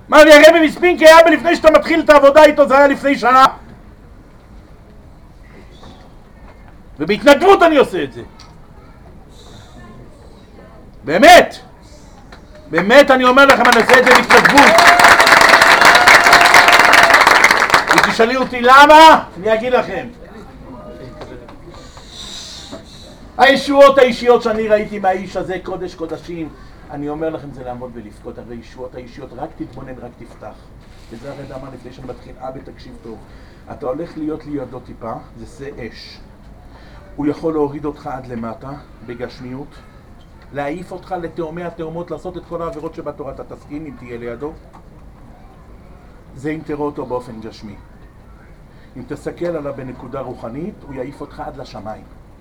מה לי הרבי מספינקי היה בלפני שאתה מתחיל את העבודה איתו, זה היה לפני שנה. ובהתנדבות אני עושה את זה. באמת. באמת אני אומר לכם, אני עושה את זה בהתנדבות. ותשאלי אותי למה? אני אגיד לכם. הישועות האישיות שאני ראיתי מהאיש הזה, קודש קודשים, אני אומר לכם זה לעמוד ולבכות. הרי הישועות האישיות, רק תתבונן, רק תפתח. וזה הרי דמה לפני שמתחיל, אבא תקשיב טוב. אתה הולך להיות לידו טיפה, זה שא אש. הוא יכול להוריד אותך עד למטה, בגשמיות, להעיף אותך לתאומי התאומות, לעשות את כל העבירות שבתורה. אתה תסכים אם תהיה לידו? זה אם תראו אותו באופן גשמי. אם תסתכל עליו בנקודה רוחנית, הוא יעיף אותך עד לשמיים.